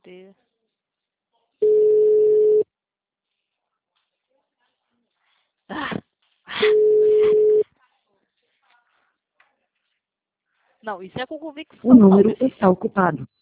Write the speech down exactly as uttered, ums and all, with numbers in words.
D. Ah. Não, isso é com convicção. O número está ocupado.